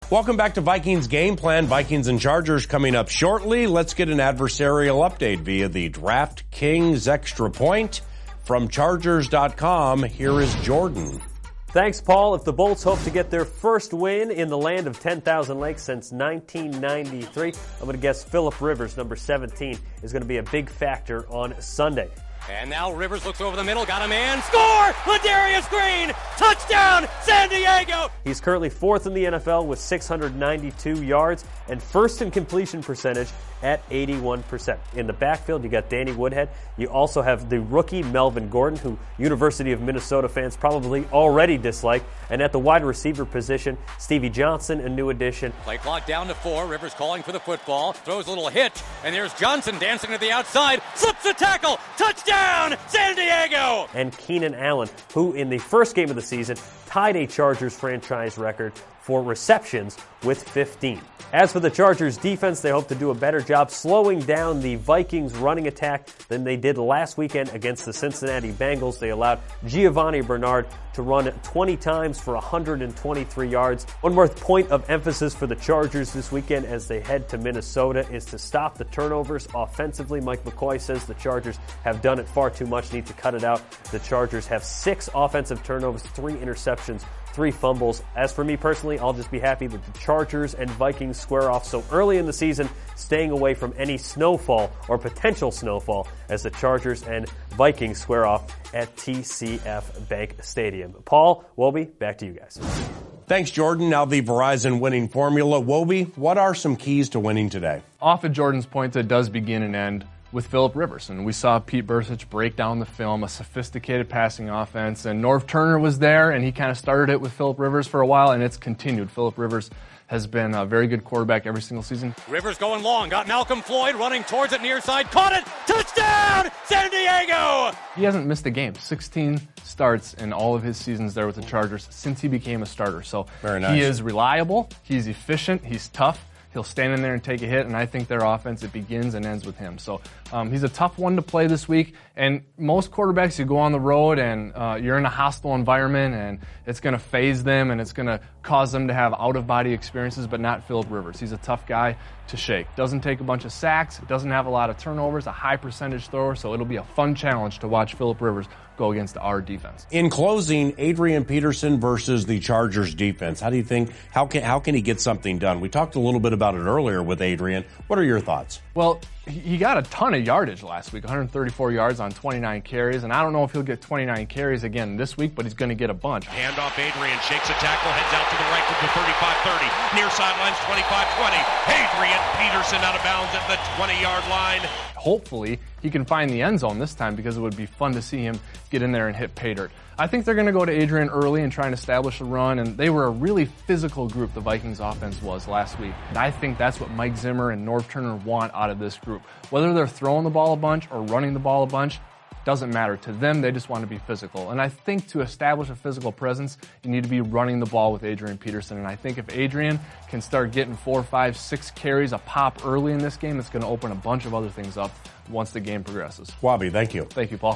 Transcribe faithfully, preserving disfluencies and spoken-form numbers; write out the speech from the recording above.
Welcome back to Vikings Game Plan. Vikings and Chargers coming up shortly. Let's get an adversarial update via the DraftKings Extra Point. From Chargers dot com, here is Jordan. Thanks, Paul. If the Bolts hope to get their first win in the land of ten thousand lakes since nineteen ninety-three, I'm going to guess Phillip Rivers, number seventeen, is going to be a big factor on Sunday. And now Rivers looks over the middle, got a man, score! Ladarius Green, touchdown, San Diego! He's currently fourth in the N F L with six hundred ninety-two yards and first in completion percentage at eighty-one percent. In the backfield, you got Danny Woodhead. You also have the rookie Melvin Gordon, who University of Minnesota fans probably already dislike. And at the wide receiver position, Stevie Johnson, a new addition. Play clock down to four. Rivers calling for the football. Throws a little hitch. And there's Johnson dancing to the outside. Slips the tackle. Touchdown, San Diego! And Keenan Allen, who in the first game of the season tied a Chargers franchise record for receptions with fifteen. As for the Chargers defense, they hope to do a better job slowing down the Vikings running attack than they did last weekend against the Cincinnati Bengals. They allowed Giovanni Bernard to run twenty times for one hundred twenty-three yards. One more point of emphasis for the Chargers this weekend as they head to Minnesota is to stop the turnovers offensively. Mike McCoy says the Chargers have done it far too much, need to cut it out. The Chargers have six offensive turnovers, three interceptions, three fumbles. As for me personally, I'll just be happy that the Chargers and Vikings square off so early in the season, staying away from any snowfall or potential snowfall as the Chargers and Vikings square off at T C F Bank Stadium. Paul, Wobie, back to you guys. Thanks, Jordan. Now the Verizon winning formula. Wobie, what are some keys to winning today? Off of Jordan's point, it does begin and end with Phillip Rivers. And we saw Pete Bercich break down the film, a sophisticated passing offense. And Norv Turner was there, and he kind of started it with Phillip Rivers for a while, and it's continued. Phillip Rivers has been a very good quarterback every single season. Rivers going long, got Malcolm Floyd running towards it near side, caught it, touchdown, San Diego! He hasn't missed a game. sixteen starts in all of his seasons there with the Chargers since he became a starter. So very nice. He is reliable, he's efficient, he's tough. He'll stand in there and take a hit, and I think their offense, it begins and ends with him. So um, he's a tough one to play this week. And most quarterbacks, you go on the road and uh, you're in a hostile environment, and it's going to phase them, and it's going to cause them to have out-of-body experiences, but not Phillip Rivers. He's a tough guy to shake. Doesn't take a bunch of sacks, doesn't have a lot of turnovers, a high percentage thrower, so it'll be a fun challenge to watch Phillip Rivers go against our defense. In closing, Adrian Peterson versus the Chargers defense. How do you think, how can, how can he get something done? We talked a little bit about it earlier with Adrian. What are your thoughts? Well, he got a ton of yardage last week, one hundred thirty-four yards on twenty-nine carries, and I don't know if he'll get twenty-nine carries again this week, but he's going to get a bunch. Hand off Adrian, shakes a tackle, heads out to the right with the thirty-five thirty, near sidelines twenty-five twenty. Adrian Peterson out of bounds at the twenty-yard line. Hopefully, he can find the end zone this time because it would be fun to see him get in there and hit pay dirt. I think they're going to go to Adrian early and try and establish a run, and they were a really physical group, the Vikings offense was last week. And I think that's what Mike Zimmer and Norv Turner want out of this group. Whether they're throwing the ball a bunch or running the ball a bunch, doesn't matter. To them, they just want to be physical. And I think to establish a physical presence, you need to be running the ball with Adrian Peterson. And I think if Adrian can start getting four, five, six carries a pop early in this game, it's going to open a bunch of other things up once the game progresses. Wobie, thank you. Thank you, Paul.